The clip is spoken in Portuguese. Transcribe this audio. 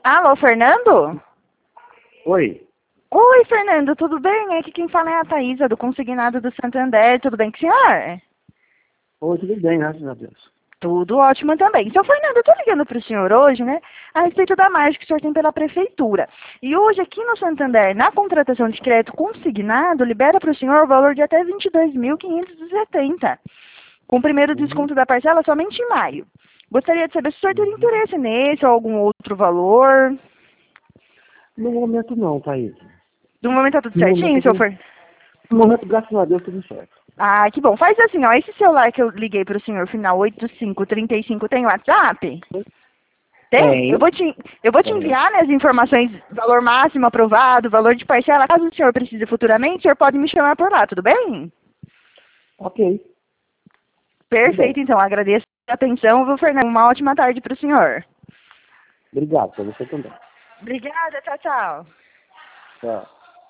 Alô, Fernando? Oi. Oi, Fernando, tudo bem? Aqui quem fala é a Thaísa, do Consignado do Santander. Tudo bem com o senhor? Oi, tudo bem, graças a Deus. Tudo ótimo também. Seu Fernando, eu tô ligando para o senhor hoje, né, a respeito da margem que o senhor tem pela prefeitura. E hoje aqui no Santander, na contratação de crédito consignado, libera para o senhor o valor de até 22.570, com o primeiro desconto da parcela somente em maio. Gostaria de saber se o senhor teria interesse nesse ou algum outro valor. No momento não, Thaís. No momento tá tudo No certinho, momento, seu Fernando? no momento, graças a Deus, tudo certo. Ah, que bom. Faz assim, ó, esse celular que eu liguei para o senhor, final 8535, tem WhatsApp? Tem? Tem. Eu vou te É. enviar, né, as informações, valor máximo aprovado, valor de parcela. Caso o senhor precise futuramente, o senhor pode me chamar por lá, tudo bem? Ok. Tudo Perfeito, bem. então. Agradeço a atenção, viu, Fernando? Uma ótima tarde para o senhor. Obrigado, para você também. Obrigada, tchau, tchau. Tchau.